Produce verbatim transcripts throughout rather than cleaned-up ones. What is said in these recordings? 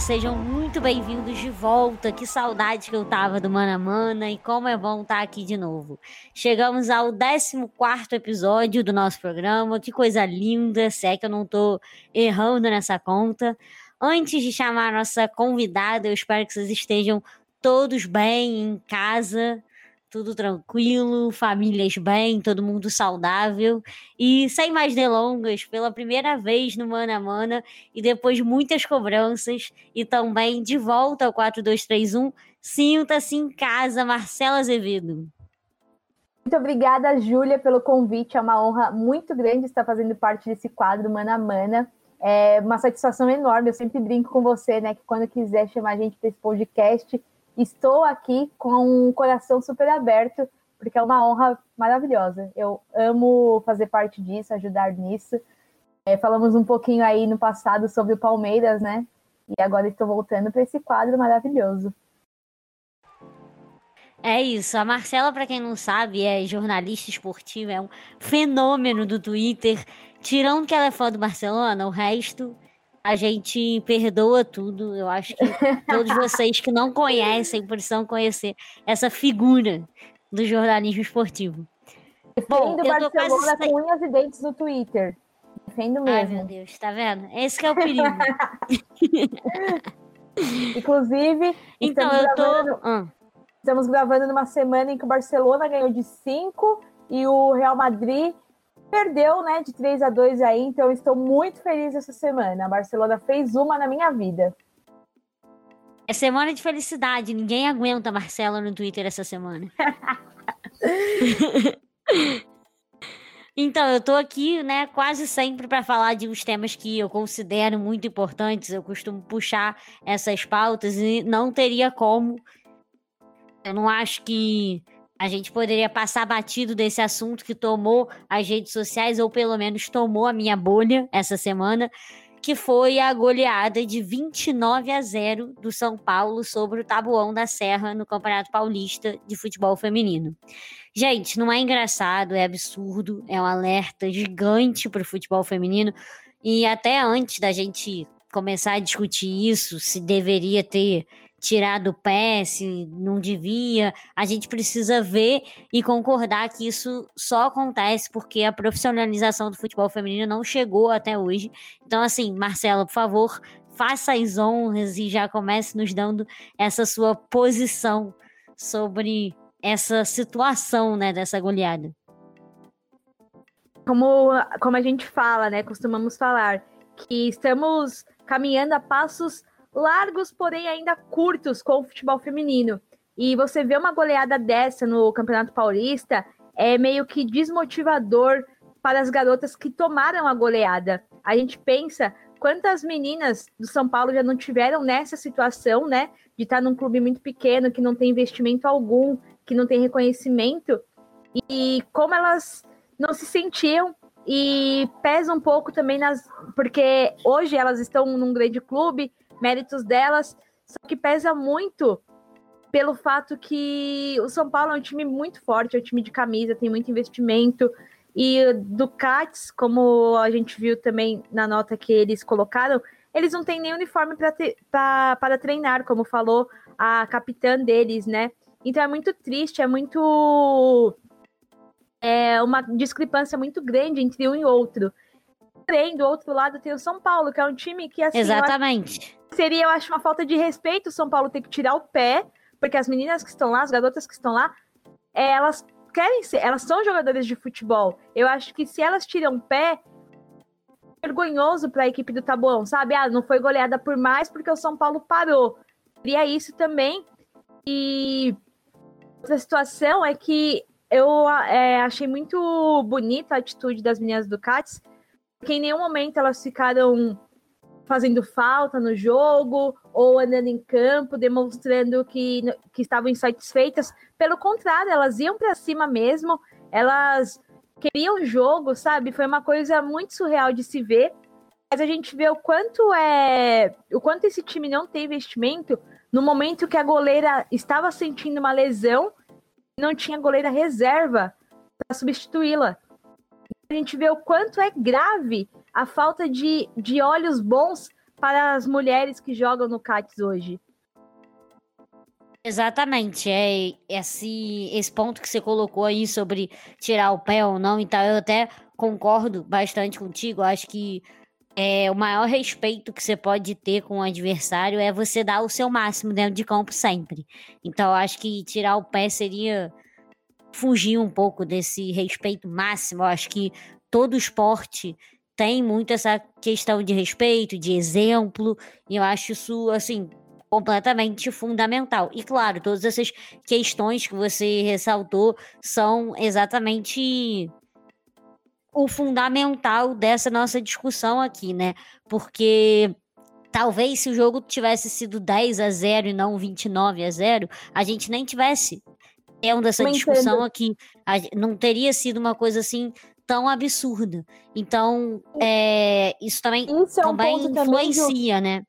sejam muito bem-vindos de volta. Que saudade que eu tava do Mano a Mano e como é bom estar aqui de novo. Chegamos ao décimo quarto episódio do nosso programa, que coisa linda, se é que eu não tô errando nessa conta. Antes de chamar a nossa convidada, eu espero que vocês estejam todos bem em casa, tudo tranquilo, famílias bem, todo mundo saudável. E sem mais delongas, pela primeira vez no Mano a Mano e depois de muitas cobranças e também de volta ao quatro dois três um, sinta-se em casa, Marcela Azevedo. Muito obrigada, Júlia, pelo convite. É uma honra muito grande estar fazendo parte desse quadro Mano a Mano. É uma satisfação enorme. Eu sempre brinco com você, né, que quando quiser chamar a gente para esse podcast, estou aqui com um coração super aberto, porque é uma honra maravilhosa. Eu amo fazer parte disso, ajudar nisso. É, falamos um pouquinho aí no passado sobre o Palmeiras, né? E agora estou voltando para esse quadro maravilhoso. É isso, a Marcela, para quem não sabe, é jornalista esportiva, é um fenômeno do Twitter. Tirando que ela é fã do Barcelona, o resto a gente perdoa tudo. Eu acho que todos vocês que não conhecem precisam conhecer essa figura do jornalismo esportivo. Bom, eu tô Barcelona quase... com unhas e dentes no Twitter. Defendo mesmo. Ai, meu Deus, tá vendo? Esse que é o perigo. Inclusive, então eu gravando... tô... Ah. Estamos gravando numa semana em que o Barcelona ganhou de cinco e o Real Madrid perdeu, né, de três a dois aí, então eu estou muito feliz essa semana. A Barcelona fez uma na minha vida. É semana de felicidade, ninguém aguenta a Marcela no Twitter essa semana. Então, eu tô aqui, né, quase sempre para falar de uns temas que eu considero muito importantes. Eu costumo puxar essas pautas e não teria como. Eu não acho que a gente poderia passar batido desse assunto que tomou as redes sociais, ou pelo menos tomou a minha bolha essa semana, que foi a goleada de vinte e nove a zero do São Paulo sobre o Taboão da Serra no Campeonato Paulista de Futebol Feminino. Gente, não é engraçado, é absurdo, é um alerta gigante para o futebol feminino. E até antes da gente começar a discutir isso, se deveria ter tirado o pé, se não devia, a gente precisa ver e concordar que isso só acontece porque a profissionalização do futebol feminino não chegou até hoje. Então, assim, Marcela, por favor, faça as honras e já comece nos dando essa sua posição sobre essa situação, né, dessa goleada. Como, como a gente fala, né, costumamos falar, que estamos caminhando a passos largos, porém ainda curtos com o futebol feminino. E você vê uma goleada dessa no Campeonato Paulista é meio que desmotivador para as garotas que tomaram a goleada. A gente pensa quantas meninas do São Paulo já não tiveram nessa situação, né, de estar num clube muito pequeno, que não tem investimento algum, que não tem reconhecimento, e como elas não se sentiam, e pesa um pouco também nas... porque hoje elas estão num grande clube, méritos delas, só que pesa muito pelo fato que o São Paulo é um time muito forte, é um time de camisa, tem muito investimento, e Ducatis, como a gente viu também na nota que eles colocaram, eles não têm nem uniforme para treinar, como falou a capitã deles, né? Então é muito triste, é muito... é uma discrepância muito grande entre um e outro. Porém, do outro lado tem o São Paulo, que é um time que, assim... Exatamente. Seria, eu acho, uma falta de respeito o São Paulo ter que tirar o pé, porque as meninas que estão lá, as garotas que estão lá, é, elas querem ser, elas são jogadoras de futebol. Eu acho que se elas tiram o pé, é vergonhoso para a equipe do Taboão, sabe? Ah, não foi goleada por mais porque o São Paulo parou. Seria isso também. E outra situação é que eu é, achei muito bonita a atitude das meninas do Ducatis, porque em nenhum momento elas ficaram fazendo falta no jogo ou andando em campo, demonstrando que, que estavam insatisfeitas. Pelo contrário, elas iam para cima mesmo, elas queriam o jogo, sabe? Foi uma coisa muito surreal de se ver, mas a gente vê o quanto é o quanto esse time não tem investimento no momento que a goleira estava sentindo uma lesão e não tinha goleira reserva para substituí-la. A gente vê o quanto é grave a falta de, de olhos bons para as mulheres que jogam no C A T S hoje. Exatamente, é esse, esse ponto que você colocou aí sobre tirar o pé ou não, então eu até concordo bastante contigo. Acho que é, o maior respeito que você pode ter com o adversário é você dar o seu máximo dentro de campo sempre. Então, eu acho que tirar o pé seria fugir um pouco desse respeito máximo. Eu acho que todo esporte tem muito essa questão de respeito, de exemplo, e eu acho isso, assim, completamente fundamental. E claro, todas essas questões que você ressaltou são exatamente o fundamental dessa nossa discussão aqui, né? Porque talvez se o jogo tivesse sido dez a zero e não vinte e nove a zero, a gente nem tivesse tendo essa Não discussão entendo. aqui. A gen- não teria sido uma coisa assim tão absurda. Então, é, isso também, Isso é um também ponto também, Ju, influencia, né?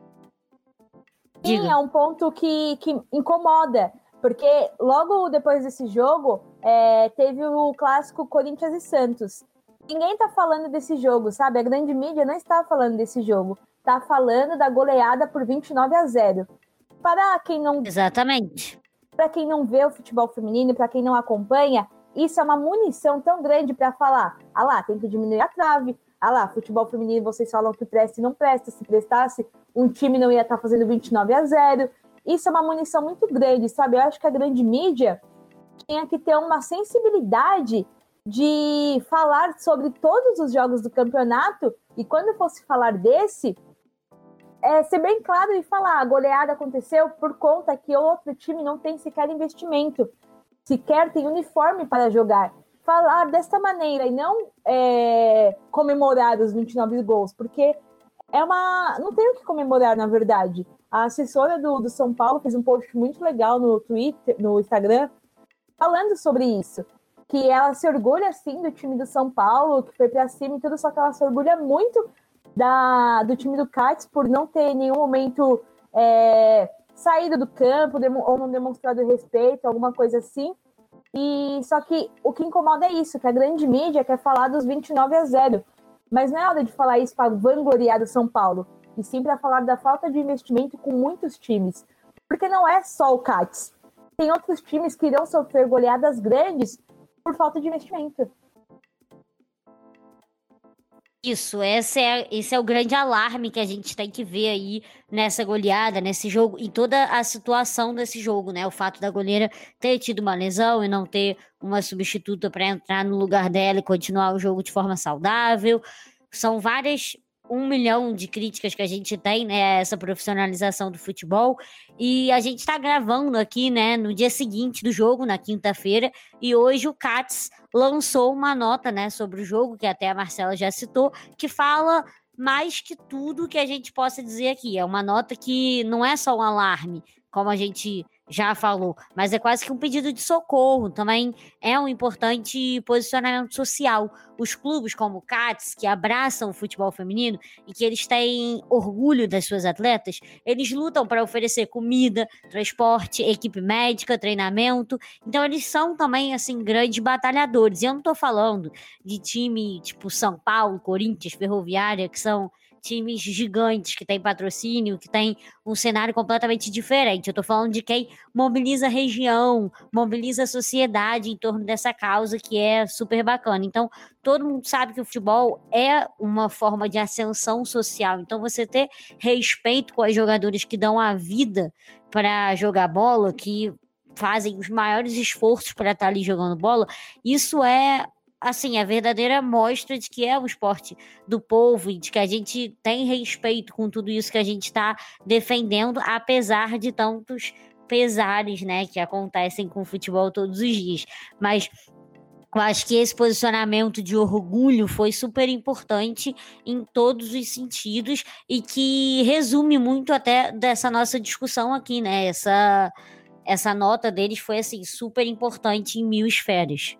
sim, Diga. é um ponto que, que incomoda, porque logo depois desse jogo é, teve o clássico Corinthians e Santos. Ninguém tá falando desse jogo, sabe? A grande mídia não está falando desse jogo. Tá falando da goleada por vinte e nove a zero. Para quem não, Exatamente. para quem não vê o futebol feminino, para quem não acompanha, isso é uma munição tão grande para falar: ah lá, tem que diminuir a trave. Ah lá, futebol feminino, vocês falam que presta e não presta. Se prestasse, um time não ia estar fazendo vinte e nove a zero. Isso é uma munição muito grande, sabe? Eu acho que a grande mídia tinha que ter uma sensibilidade de falar sobre todos os jogos do campeonato e quando fosse falar desse, é, ser bem claro e falar: a goleada aconteceu por conta que o outro time não tem sequer investimento, sequer tem uniforme para jogar. Falar dessa maneira e não é, comemorar os vinte e nove gols, porque é uma. Não tem o que comemorar, na verdade. A assessora do, do São Paulo fez um post muito legal no Twitter, no Instagram, falando sobre isso. Que ela se orgulha, sim, do time do São Paulo, que foi pra cima e tudo, só que ela se orgulha muito da, do time do C A T S por não ter em nenhum momento é, saído do campo ou não demonstrado respeito, alguma coisa assim. E só que o que incomoda é isso, que a grande mídia quer falar dos vinte e nove a zero. Mas não é hora de falar isso para vangloriar o São Paulo, e sim para falar da falta de investimento com muitos times. Porque não é só o C A T S. Tem outros times que irão sofrer goleadas grandes por falta de investimento. Isso, esse é, esse é o grande alarme que a gente tem que ver aí nessa goleada, nesse jogo, em toda a situação desse jogo, né? O fato da goleira ter tido uma lesão e não ter uma substituta para entrar no lugar dela e continuar o jogo de forma saudável. São várias, um milhão de críticas que a gente tem, né? a Essa profissionalização do futebol. E a gente tá gravando aqui, né? No dia seguinte do jogo, na quinta-feira, e hoje o C A T S lançou uma nota, né, sobre o jogo, que até a Marcela já citou, que fala mais que tudo que a gente possa dizer aqui. É uma nota que não é só um alarme, como a gente já falou, mas é quase que um pedido de socorro. Também é um importante posicionamento social. Os clubes como o C A T S, que abraçam o futebol feminino e que eles têm orgulho das suas atletas, eles lutam para oferecer comida, transporte, equipe médica, treinamento. Então eles são também, assim, grandes batalhadores. E eu não tô falando de time tipo São Paulo, Corinthians, Ferroviária, que são times gigantes, que têm patrocínio, que têm um cenário completamente diferente. Eu tô falando de quem mobiliza a região, mobiliza a sociedade em torno dessa causa, que é super bacana. Então, todo mundo sabe que o futebol é uma forma de ascensão social. Então, você ter respeito com as jogadoras que dão a vida para jogar bola, que fazem os maiores esforços para estar ali jogando bola, isso é, assim, a verdadeira mostra de que é um esporte do povo e de que a gente tem respeito com tudo isso que a gente está defendendo, apesar de tantos pesares, né, que acontecem com o futebol todos os dias. Mas eu acho que esse posicionamento de orgulho foi super importante em todos os sentidos e que resume muito até dessa nossa discussão aqui, né? Essa, essa nota deles foi, assim, super importante em mil esferas.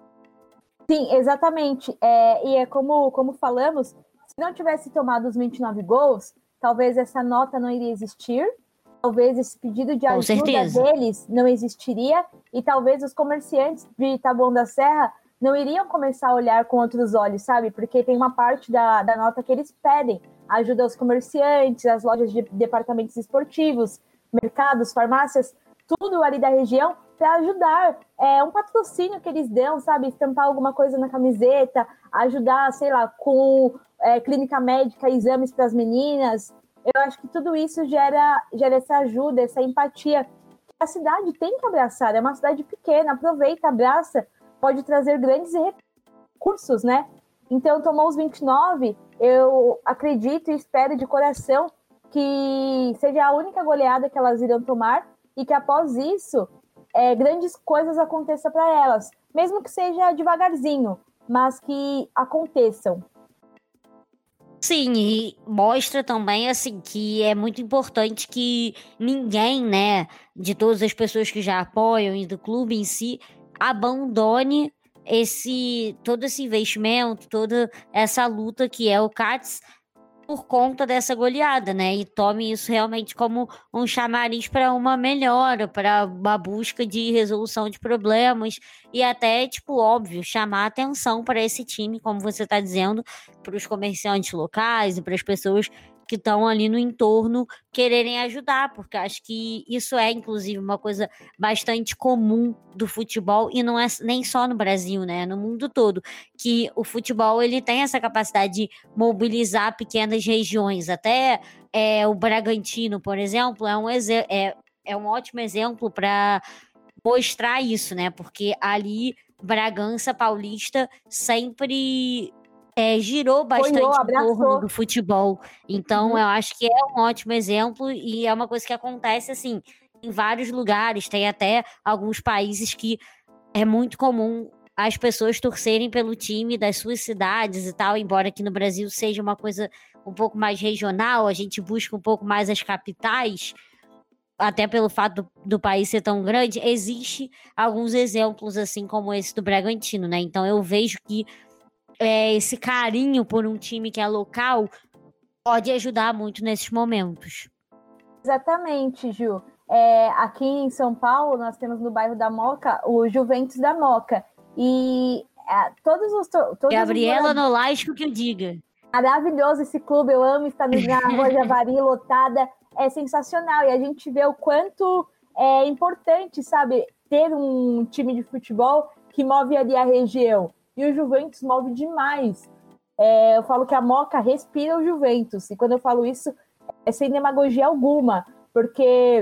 Sim, exatamente. É, e é como, como falamos, se não tivesse tomado os vinte e nove gols, talvez essa nota não iria existir, talvez esse pedido de Com ajuda certeza. deles não existiria, e talvez os comerciantes de Taboão da Serra não iriam começar a olhar com outros olhos, sabe? Porque tem uma parte da, da nota que eles pedem ajuda aos comerciantes, às lojas de departamentos esportivos, mercados, farmácias, tudo ali da região para ajudar. É um patrocínio que eles dão, sabe? Estampar alguma coisa na camiseta, ajudar, sei lá, com é, clínica médica, exames para as meninas. Eu acho que tudo isso gera, gera essa ajuda, essa empatia. A cidade tem que abraçar, é uma cidade pequena, aproveita, abraça, pode trazer grandes recursos, né? Então, tomou os vinte e nove, eu acredito e espero de coração que seja a única goleada que elas irão tomar e que após isso, é, grandes coisas aconteçam para elas, mesmo que seja devagarzinho, mas que aconteçam. Sim, e mostra também, assim, que é muito importante que ninguém, né, de todas as pessoas que já apoiam e do clube em si, abandone esse, todo esse investimento, toda essa luta que é o CATS por conta dessa goleada, né, e tome isso realmente como um chamariz para uma melhora, para uma busca de resolução de problemas e até, tipo, óbvio, chamar atenção para esse time, como você está dizendo, para os comerciantes locais e para as pessoas que estão ali no entorno quererem ajudar, porque acho que isso é, inclusive, uma coisa bastante comum do futebol e não é nem só no Brasil, né, no mundo todo, que o futebol ele tem essa capacidade de mobilizar pequenas regiões, até é, o Bragantino, por exemplo, é um, exe- é, é um ótimo exemplo para mostrar isso, né, porque ali Bragança Paulista sempre é, girou Apoiou, bastante em torno abraçou. do futebol. Então, Uhum. eu acho que é um ótimo exemplo e é uma coisa que acontece, assim, em vários lugares. Tem até alguns países que é muito comum as pessoas torcerem pelo time das suas cidades e tal, embora aqui no Brasil seja uma coisa um pouco mais regional, a gente busca um pouco mais as capitais, até pelo fato do, do país ser tão grande, existe alguns exemplos, assim, como esse do Bragantino, né? Então, eu vejo que é, esse carinho por um time que é local pode ajudar muito nesses momentos. Exatamente, Ju. É, aqui em São Paulo, nós temos no bairro da Moca o Juventus da Moca. E é, todos os. Todos Gabriela os Nolasco que eu diga. Maravilhoso esse clube, eu amo estar na Rua Javari lotada, é sensacional. E a gente vê o quanto é importante, sabe, ter um time de futebol que move ali a região. E o Juventus move demais. É, eu falo que a Moca respira o Juventus. E quando eu falo isso, é sem demagogia alguma, porque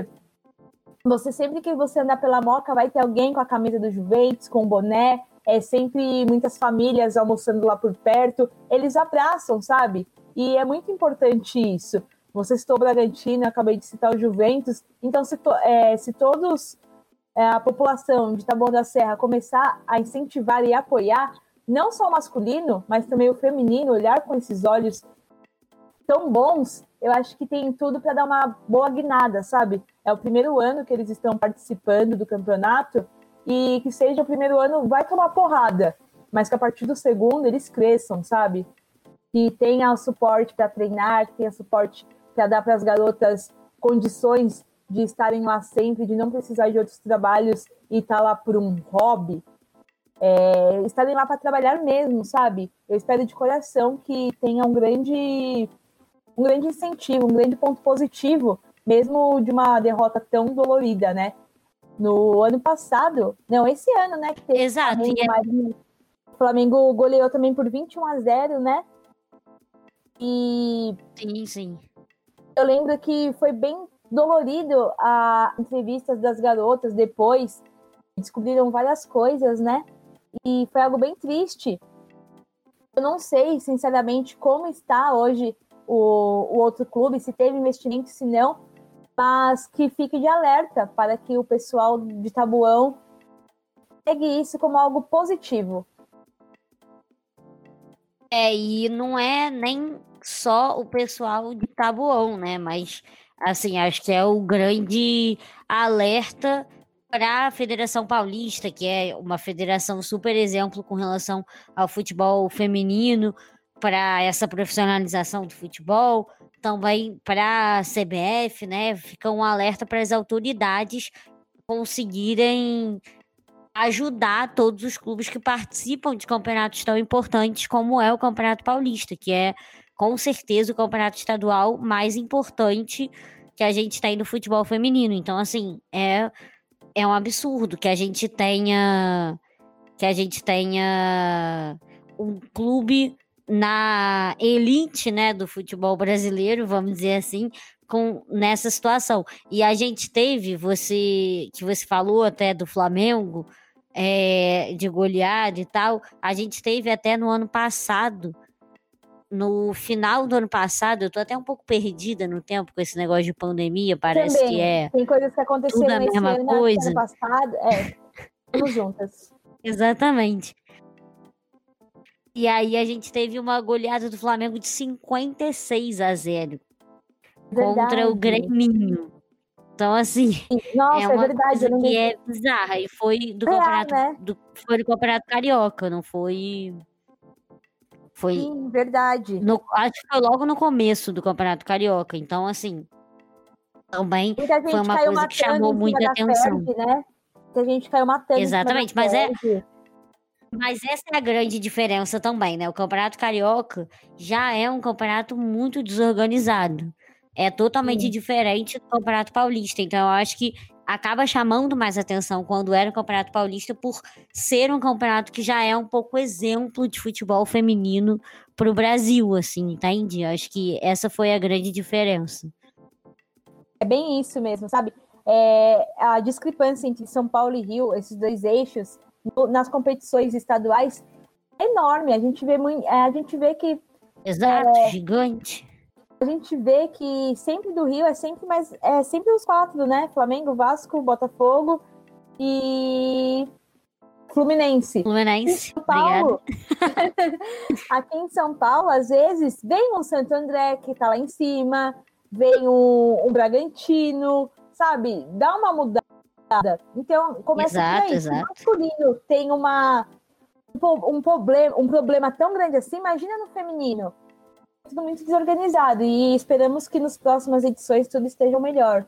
você sempre que você andar pela Moca vai ter alguém com a camisa do Juventus, com o boné, é sempre muitas famílias almoçando lá por perto, eles abraçam, sabe? E é muito importante isso. Você citou o Bragantino, eu acabei de citar o Juventus, então se, to, é, se todos, é, a população de Taboão da Serra começar a incentivar e apoiar, não só o masculino, mas também o feminino, olhar com esses olhos tão bons, eu acho que tem tudo para dar uma boa guinada, sabe? É o primeiro ano que eles estão participando do campeonato e que seja o primeiro ano, vai tomar porrada, mas que a partir do segundo eles cresçam, sabe? Que tenha o suporte para treinar, que tenha suporte para dar para as garotas condições de estarem lá sempre, de não precisar de outros trabalhos e estar lá por um hobby. É, estarem lá para trabalhar mesmo, sabe? Eu espero de coração que tenha um grande um grande incentivo, um grande ponto positivo, mesmo de uma derrota tão dolorida, né? No ano passado, não, esse ano, né? Que teve Exato. O Flamengo, E é... mas o Flamengo goleou também por vinte e um a zero, né? E Sim, sim. eu lembro que foi bem dolorido a entrevistas das garotas depois, descobriram várias coisas, né? E foi algo bem triste. Eu não sei, sinceramente, como está hoje o, o outro clube, se teve investimento, se não, mas que fique de alerta para que o pessoal de Tabuão pegue isso como algo positivo. É, e não é nem só o pessoal de Tabuão, né? Mas, assim, acho que é o grande alerta para a Federação Paulista, que é uma federação super exemplo com relação ao futebol feminino, para essa profissionalização do futebol, também para a C B F, né? Fica um alerta para as autoridades conseguirem ajudar todos os clubes que participam de campeonatos tão importantes como é o Campeonato Paulista, que é com certeza o campeonato estadual mais importante que a gente tem no futebol feminino. Então, assim, é, é um absurdo que a gente tenha que a gente tenha um clube na elite, né, do futebol brasileiro, vamos dizer assim, com nessa situação. E a gente teve, você que você falou até do Flamengo, é, de goleada e tal, a gente teve até no ano passado, no final do ano passado, eu tô até um pouco perdida no tempo com esse negócio de pandemia, parece que Também, é tem coisas que tudo aconteceram a nesse mesma ano, ano coisa. passado. É, estamos juntas. Exatamente. E aí a gente teve uma goleada do Flamengo de cinquenta e seis a zero contra o Verdade. Grêmio. Então, assim, é Nossa, é uma verdade. Eu coisa não que vi. é bizarra. E foi do Real, campeonato né? do, foi do campeonato carioca, não foi. Foi. Sim, verdade. No, acho que foi logo no começo do campeonato carioca. Então, assim, também Muita foi gente uma caiu coisa que matando chamou em cima muita da atenção. Ferdi, né? Muita gente caiu matando em cima da Exatamente, mas é, Ferdi. Mas essa é a grande diferença também, né? O Campeonato Carioca já é um campeonato muito desorganizado. É totalmente Sim, diferente do Campeonato Paulista. Então, eu acho que acaba chamando mais atenção quando era o Campeonato Paulista por ser um campeonato que já é um pouco exemplo de futebol feminino pro Brasil, assim, entende? Eu acho que essa foi a grande diferença. é bem isso mesmo, sabe? É, a discrepância entre São Paulo e Rio, esses dois eixos, no, nas competições estaduais, é enorme. A gente vê, muito, a gente vê que Exato, gigante. a gente vê que sempre do Rio é sempre mais é sempre os quatro, né? Flamengo, Vasco, Botafogo e Fluminense. Em Fluminense, São obrigada. Paulo, aqui em São Paulo, às vezes, vem um Santo André que tá lá em cima, vem um, um Bragantino, sabe? Dá uma mudada. Então, começa por Exato, aí. Se o exato. masculino tem uma, um, um, problema, um problema tão grande assim, imagina no feminino. Tudo muito desorganizado. E esperamos que nas próximas edições tudo esteja melhor.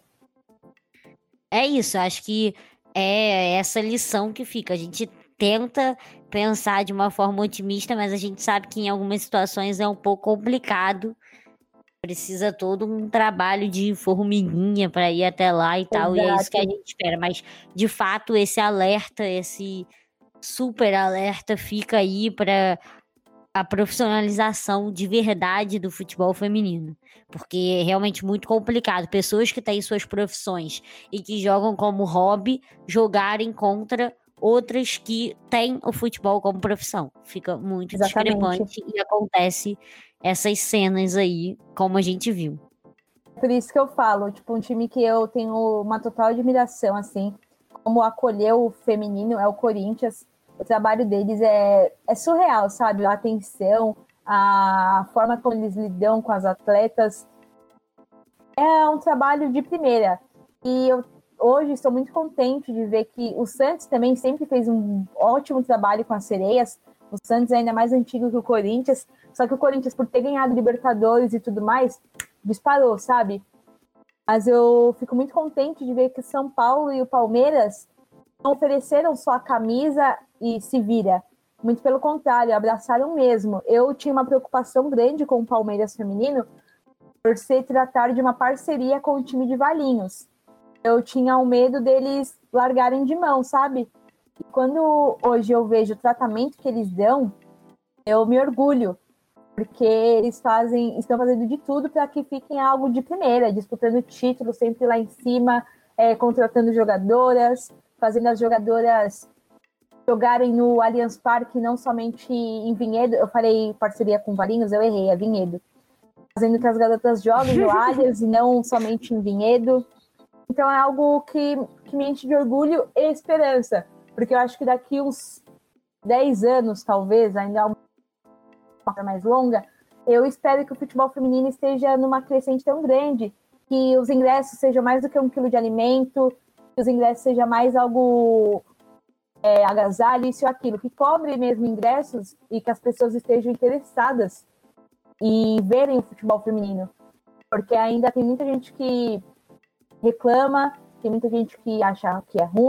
É isso, acho que é essa lição que fica. A gente tenta pensar de uma forma otimista, mas a gente sabe que em algumas situações é um pouco complicado. Precisa todo um trabalho de formiguinha para ir até lá e tal, e é isso que a Exato. gente espera. Mas, de fato, esse alerta, esse super alerta fica aí para a profissionalização de verdade do futebol feminino. Porque é realmente muito complicado. Pessoas que têm suas profissões e que jogam como hobby jogarem contra outras que têm o futebol como profissão. Fica muito Exatamente. discrepante e acontece essas cenas aí, como a gente viu. Por isso que eu falo, tipo, um time que eu tenho uma total admiração, assim, como acolheu o feminino é o Corinthians. O trabalho deles é, é surreal, sabe? A atenção, a forma como eles lidam com as atletas. É um trabalho de primeira. E eu hoje estou muito contente de ver que o Santos também sempre fez um ótimo trabalho com as sereias. O Santos é ainda mais antigo que o Corinthians. Só que o Corinthians, por ter ganhado Libertadores e tudo mais, disparou, sabe? Mas eu fico muito contente de ver que o São Paulo e o Palmeiras não ofereceram só a camisa e se vira. Muito pelo contrário, abraçaram mesmo. Eu tinha uma preocupação grande com o Palmeiras feminino por se tratar de uma parceria com o time de Valinhos. Eu tinha o medo deles largarem de mão, sabe? E quando hoje eu vejo o tratamento que eles dão, eu me orgulho, porque eles fazem, estão fazendo de tudo para que fiquem algo de primeira, disputando título sempre lá em cima, é, contratando jogadoras, fazendo as jogadoras jogarem no Allianz Parque, não somente em Vinhedo. Eu falei parceria com Valinhos, eu errei, é Vinhedo. Fazendo que as garotas joguem no Allianz e não somente em Vinhedo. Então é algo que, que me enche de orgulho e esperança, porque eu acho que daqui uns dez anos, talvez, ainda uma coisa mais longa, eu espero que o futebol feminino esteja numa crescente tão grande, que os ingressos sejam mais do que um quilo de alimento, que os ingressos sejam mais algo é, agasalho, isso e aquilo, que cobre mesmo ingressos e que as pessoas estejam interessadas em verem o futebol feminino. Porque ainda tem muita gente que reclama, tem muita gente que acha que é ruim,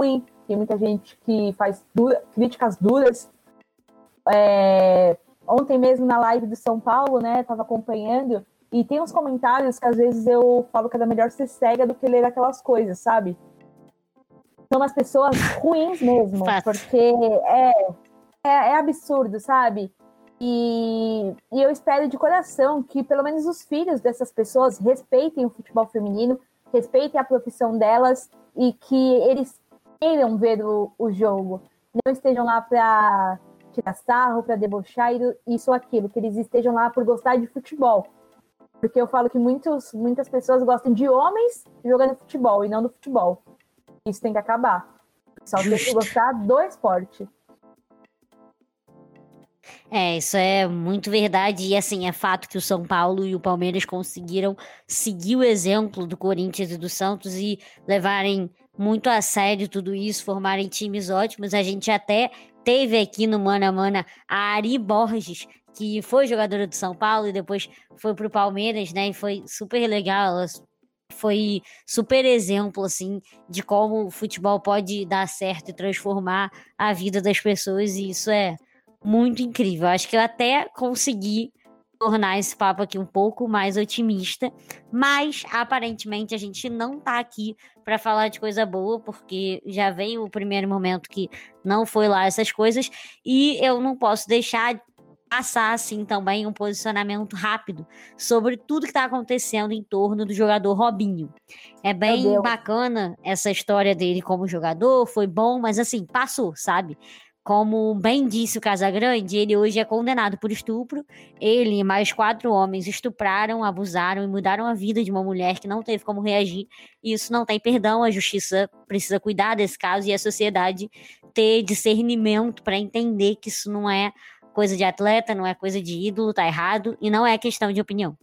tem muita gente que faz dura, críticas duras. É, ontem mesmo na live do São Paulo, né, tava acompanhando, e tem uns comentários que às vezes eu falo que era melhor ser cega do que ler aquelas coisas, sabe? São umas pessoas ruins mesmo, Fato. porque é, é, é absurdo, sabe? E, e eu espero de coração que pelo menos os filhos dessas pessoas respeitem o futebol feminino, respeitem a profissão delas e que eles queiram ver o, o jogo. Não estejam lá para tirar sarro, para debochar, isso ou aquilo, que eles estejam lá por gostar de futebol. Porque eu falo que muitos, muitas pessoas gostam de homens jogando futebol e não do futebol. Isso tem que acabar. Só tem que gostar do esporte. É, isso é muito verdade. E assim, é fato que o São Paulo e o Palmeiras conseguiram seguir o exemplo do Corinthians e do Santos e levarem muito a sério tudo isso, formarem times ótimos. A gente até teve aqui no Mano a Mano a Ari Borges, que foi jogadora do São Paulo e depois foi pro Palmeiras, né? E foi super legal. Ela foi super exemplo, assim, de como o futebol pode dar certo e transformar a vida das pessoas. E isso é muito incrível. Acho que eu até consegui tornar esse papo aqui um pouco mais otimista, mas aparentemente a gente não tá aqui para falar de coisa boa, porque já veio o primeiro momento que não foi lá essas coisas, e eu não posso deixar de passar assim também um posicionamento rápido sobre tudo que tá acontecendo em torno do jogador Robinho. É bem bacana essa história dele como jogador, foi bom, mas assim, passou, sabe? Como bem disse o Casagrande, ele hoje é condenado por estupro. Ele e mais quatro homens estupraram, abusaram e mudaram a vida de uma mulher que não teve como reagir. Isso não tem perdão, a justiça precisa cuidar desse caso e a sociedade ter discernimento para entender que isso não é coisa de atleta, não é coisa de ídolo, tá errado e não é questão de opinião.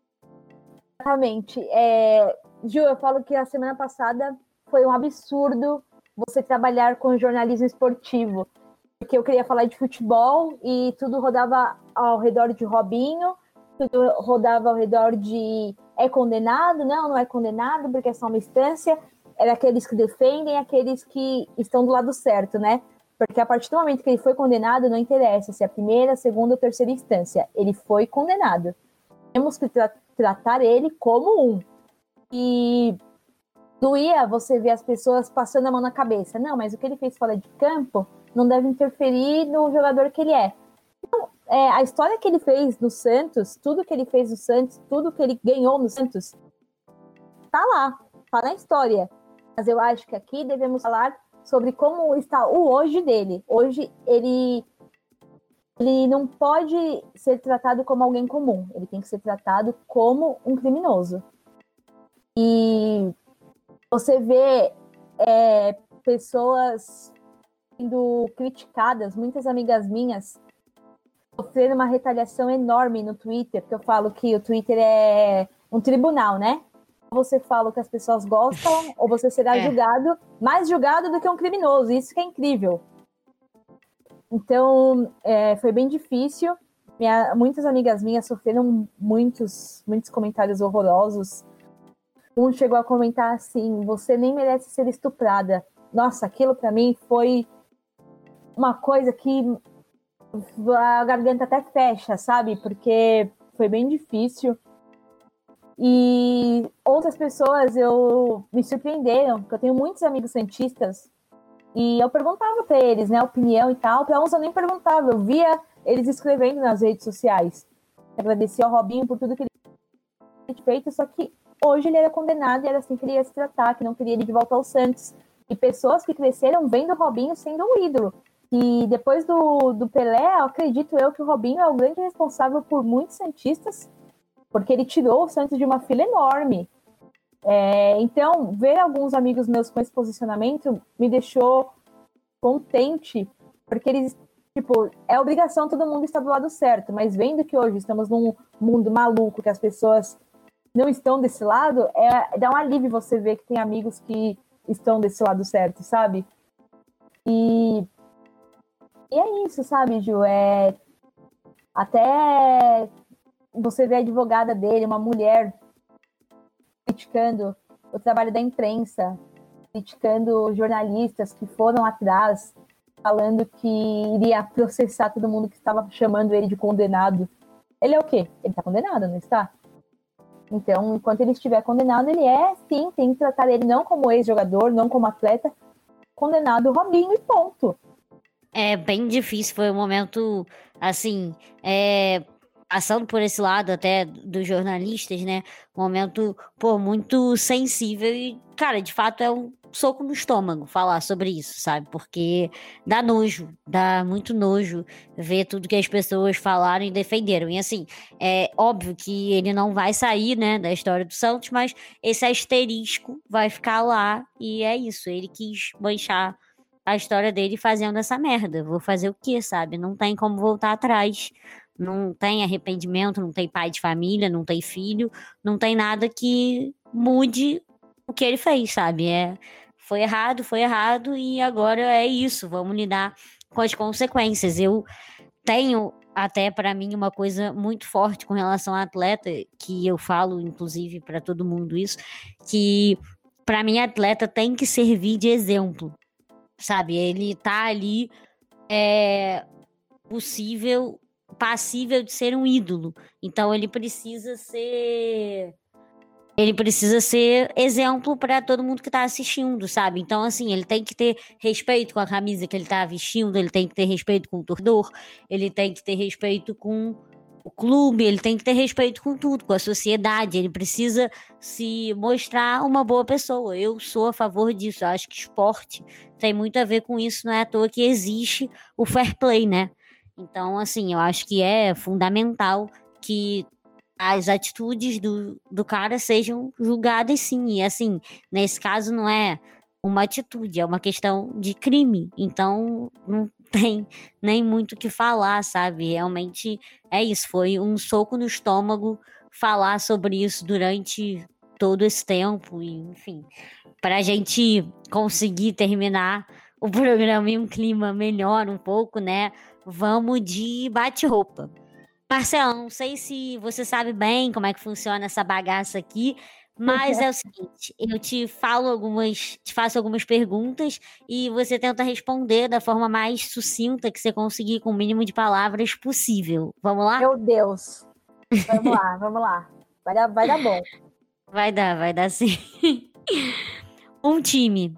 Exatamente. É, Ju, eu falo que a semana passada foi um absurdo você trabalhar com jornalismo esportivo. Porque eu queria falar de futebol e tudo rodava ao redor de Robinho, tudo rodava ao redor de é condenado, não, não é condenado, porque é só uma instância. Era aqueles que defendem, aqueles que estão do lado certo, né? Porque a partir do momento que ele foi condenado, não interessa se é a primeira, segunda ou terceira instância. Ele foi condenado. Temos que tra- tratar ele como um. E doía você ver as pessoas passando a mão na cabeça. Não, mas o que ele fez fora de campo não deve interferir no jogador que ele é. Então, é, a história que ele fez no Santos, tudo que ele fez no Santos, tudo que ele ganhou no Santos, tá lá, tá na história. Mas eu acho que aqui devemos falar sobre como está o hoje dele. Hoje ele, ele não pode ser tratado como alguém comum, ele tem que ser tratado como um criminoso. E você vê é, pessoas sendo criticadas, muitas amigas minhas sofrendo uma retaliação enorme no Twitter, porque eu falo que o Twitter é um tribunal, né? Ou você fala o que as pessoas gostam, ou você será é. julgado, mais julgado do que um criminoso, isso que é incrível. Então, é, foi bem difícil, Minha, muitas amigas minhas sofreram muitos, muitos comentários horrorosos. Um chegou a comentar assim, você nem merece ser estuprada. Nossa, aquilo pra mim foi uma coisa que a garganta até fecha, sabe? Porque foi bem difícil. E outras pessoas eu me surpreenderam, porque eu tenho muitos amigos santistas e eu perguntava pra eles, né, opinião e tal. Pra uns eu nem perguntava, eu via eles escrevendo nas redes sociais. Agradecia ao Robinho por tudo que ele tinha feito, só que hoje ele era condenado e era assim que ele ia se tratar, que não queria ele de volta ao Santos. E pessoas que cresceram vendo o Robinho sendo um ídolo. E depois do, do Pelé, acredito eu que o Robinho é o grande responsável por muitos santistas, porque ele tirou o Santos de uma fila enorme. É, então, ver alguns amigos meus com esse posicionamento me deixou contente, porque eles, tipo, é obrigação todo mundo estar do lado certo, mas vendo que hoje estamos num mundo maluco, que as pessoas não estão desse lado, é, dá um alívio você ver que tem amigos que estão desse lado certo, sabe? E, e é isso, sabe, Ju? É, até você vê a advogada dele, uma mulher, criticando o trabalho da imprensa, criticando jornalistas que foram atrás, falando que iria processar todo mundo que estava chamando ele de condenado. Ele é o quê? Ele está condenado, não está? Então, enquanto ele estiver condenado, ele é, sim, tem que tratar ele não como ex-jogador, não como atleta, condenado Robinho e ponto. É bem difícil, foi um momento, assim, é, passando por esse lado até dos jornalistas, né? Um momento, pô, muito sensível e, cara, de fato é um soco no estômago falar sobre isso, sabe? Porque dá nojo, dá muito nojo ver tudo que as pessoas falaram e defenderam. E, assim, é óbvio que ele não vai sair, né, da história do Santos, mas esse asterisco vai ficar lá e é isso. Ele quis manchar a história dele fazendo essa merda. Vou fazer o quê, sabe? Não tem como voltar atrás. Não tem arrependimento, não tem pai de família, não tem filho, não tem nada que mude o que ele fez, sabe? É, foi errado, foi errado e agora é isso. Vamos lidar com as consequências. Eu tenho até para mim uma coisa muito forte com relação ao atleta, que eu falo inclusive para todo mundo isso, que para mim atleta tem que servir de exemplo. Sabe, ele tá ali é, possível, passível de ser um ídolo. Então ele precisa ser. Ele precisa ser exemplo para todo mundo que tá assistindo, sabe? Então, assim, ele tem que ter respeito com a camisa que ele tá vestindo, ele tem que ter respeito com o torcedor, ele tem que ter respeito com o clube, ele tem que ter respeito com tudo, com a sociedade, ele precisa se mostrar uma boa pessoa. Eu sou a favor disso, eu acho que esporte tem muito a ver com isso, não é à toa que existe o fair play, né? Então, assim, eu acho que é fundamental que as atitudes do, do cara sejam julgadas sim, e assim, nesse caso não é uma atitude, é uma questão de crime, então não tem nem muito o que falar, sabe? Realmente é isso, foi um soco no estômago falar sobre isso durante todo esse tempo, e enfim, pra gente conseguir terminar o programa em um clima melhor um pouco, né? Vamos de bate-roupa. Marcelo, não sei se você sabe bem como é que funciona essa bagaça aqui, mas é o seguinte, eu te falo algumas, te faço algumas perguntas e você tenta responder da forma mais sucinta que você conseguir, com o mínimo de palavras possível. Vamos lá? Meu Deus. Vamos lá, vamos lá. Vai dar, vai dar bom. Vai dar, vai dar sim. Um time.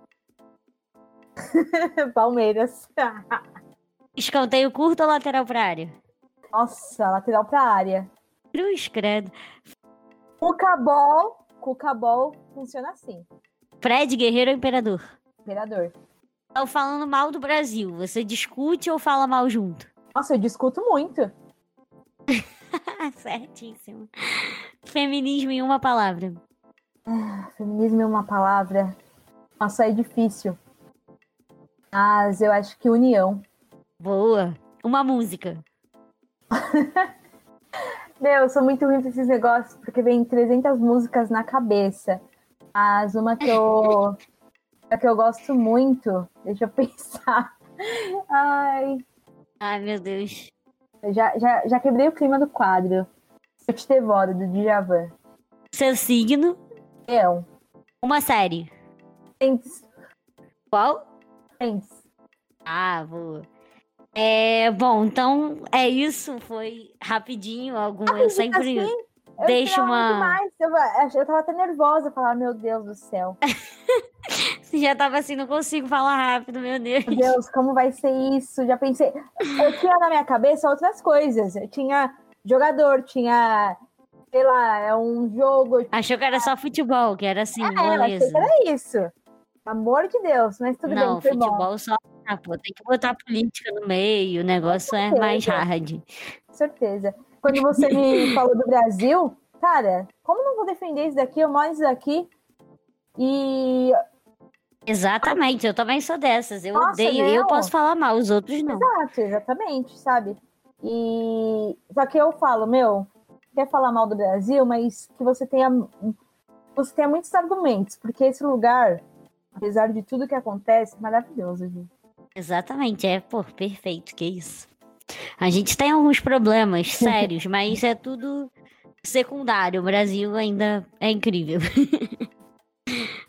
Palmeiras. Escanteio curto ou lateral pra área? Nossa, lateral pra área. Cruz, credo. Cucabol. Cucabol funciona assim. Fred, Guerreiro ou Imperador? Imperador. Tô falando mal do Brasil. Você discute ou fala mal junto? Nossa, eu discuto muito. Certíssimo. Feminismo em uma palavra. Ah, feminismo é uma palavra. Nossa, é difícil. Mas eu acho que união. Boa. Uma música. Meu, eu sou muito ruim pra esses negócios, porque vem trezentas músicas na cabeça. Mas uma que eu, uma que eu gosto muito, deixa eu pensar. Ai, Ai, meu Deus. eu já, já, já quebrei o clima do quadro. Eu te devoro, do Djavan. Seu signo. Eu. Uma série. Friends. Qual? Friends. Ah, boa. É, bom, então é isso. Foi rapidinho. Algum, eu sempre assim, eu deixo uma... Demais. Eu, eu tava até nervosa. Falar, meu Deus do céu. Você já tava assim, não consigo falar rápido, meu Deus. Meu Deus, como vai ser isso? Já pensei. Eu tinha na minha cabeça outras coisas. Eu tinha jogador, tinha, sei lá, é um jogo. Achou que era só futebol, que era assim, é, moleza. achei que era isso. Amor de Deus, mas tudo não, bem, foi futebol bom. só... Ah, pô, tem que botar política no meio, o negócio é mais hard. Com certeza. Quando você me falou do Brasil, cara, como não vou defender isso daqui? Eu moro isso daqui. E... Exatamente, eu também sou dessas. Eu Nossa, odeio. não. Eu posso falar mal, os outros não. Exato, exatamente, sabe? E só que eu falo, meu, quer falar mal do Brasil, mas que você tenha você tenha muitos argumentos, porque esse lugar, apesar de tudo que acontece, é maravilhoso, gente. Exatamente, é, pô, perfeito, que isso. A gente tem alguns problemas sérios, mas é tudo secundário. O Brasil ainda é incrível.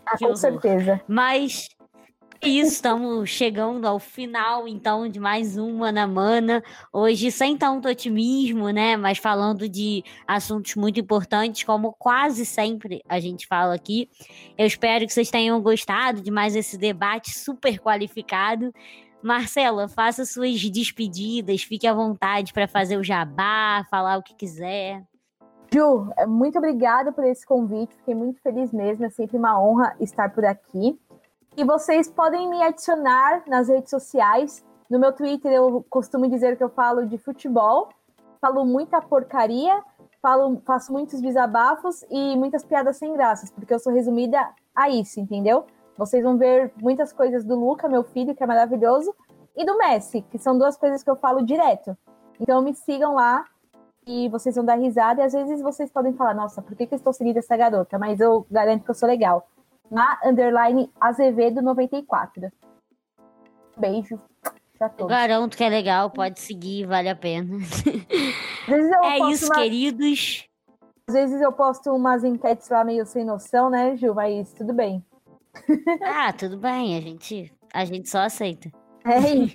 Ah, Que com horror. certeza. Mas é isso, estamos chegando ao final, então, de mais uma na Mana. Hoje, sem tanto otimismo, né? Mas falando de assuntos muito importantes, como quase sempre a gente fala aqui. Eu espero que vocês tenham gostado de mais esse debate super qualificado. Marcela, faça suas despedidas, fique à vontade para fazer o jabá, falar o que quiser. Ju, muito obrigada por esse convite, fiquei muito feliz mesmo, é sempre uma honra estar por aqui. E vocês podem me adicionar nas redes sociais. No meu Twitter eu costumo dizer que eu falo de futebol, falo muita porcaria, falo, faço muitos desabafos e muitas piadas sem graças, porque eu sou resumida a isso, entendeu? Vocês vão ver muitas coisas do Luca, meu filho, que é maravilhoso, e do Messi, que são duas coisas que eu falo direto. Então me sigam lá e vocês vão dar risada. E às vezes vocês podem falar, nossa, por que, que eu estou seguindo essa garota? Mas eu garanto que eu sou legal. Na underline Azevedo noventa e quatro. Beijo pra todos. Eu garanto que é legal, pode seguir, vale a pena. Às vezes eu É posto isso, uma- queridos. Às vezes eu posto umas enquetes lá meio sem noção, né, Ju? Mas tudo bem. Ah, tudo bem, a gente, a gente só aceita. É isso.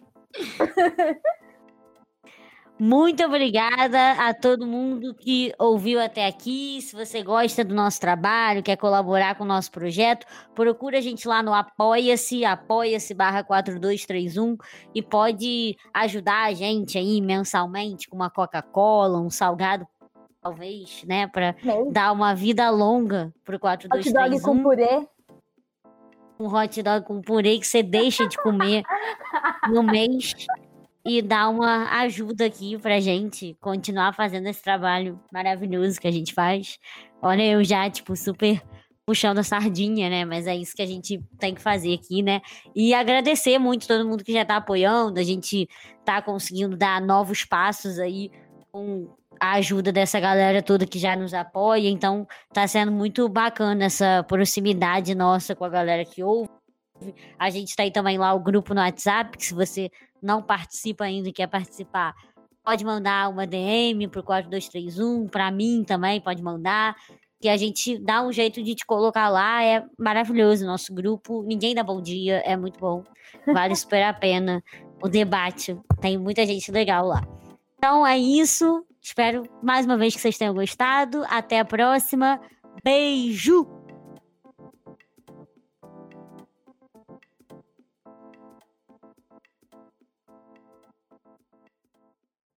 Muito obrigada a todo mundo que ouviu até aqui. Se você gosta do nosso trabalho, quer colaborar com o nosso projeto, procura a gente lá no Apoia-se, apoia-se barra quatro dois três um e pode ajudar a gente aí mensalmente com uma Coca-Cola, um salgado, talvez, né, para Mesmo. dar uma vida longa pro quatro dois Hot dog três com um. purê. Um hot dog com purê que você deixa de comer no mês e dá uma ajuda aqui pra gente continuar fazendo esse trabalho maravilhoso que a gente faz. Olha, eu já, tipo, super puxando a sardinha, né? Mas é isso que a gente tem que fazer aqui, né? E agradecer muito todo mundo que já tá apoiando. A gente tá conseguindo dar novos passos aí com a ajuda dessa galera toda que já nos apoia. Então, tá sendo muito bacana essa proximidade nossa com a galera que ouve. A gente tá aí também lá o grupo no WhatsApp, que se você não participa ainda e quer participar, pode mandar uma D M pro quatro dois três um, pra mim também pode mandar, que a gente dá um jeito de te colocar lá, é maravilhoso o nosso grupo, ninguém dá bom dia, é muito bom, vale super a pena o debate, tem muita gente legal lá. Então é isso, espero mais uma vez que vocês tenham gostado, até a próxima, beijo!